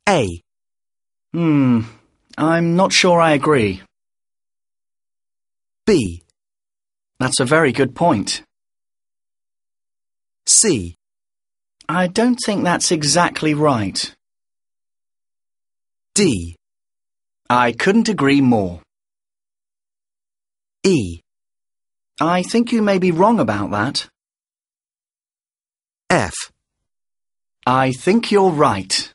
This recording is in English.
A. I'm not sure I agree. B. That's a very good point. C. I don't think that's exactly right. D. I couldn't agree more. E. I think you may be wrong about that. F. I think you're right.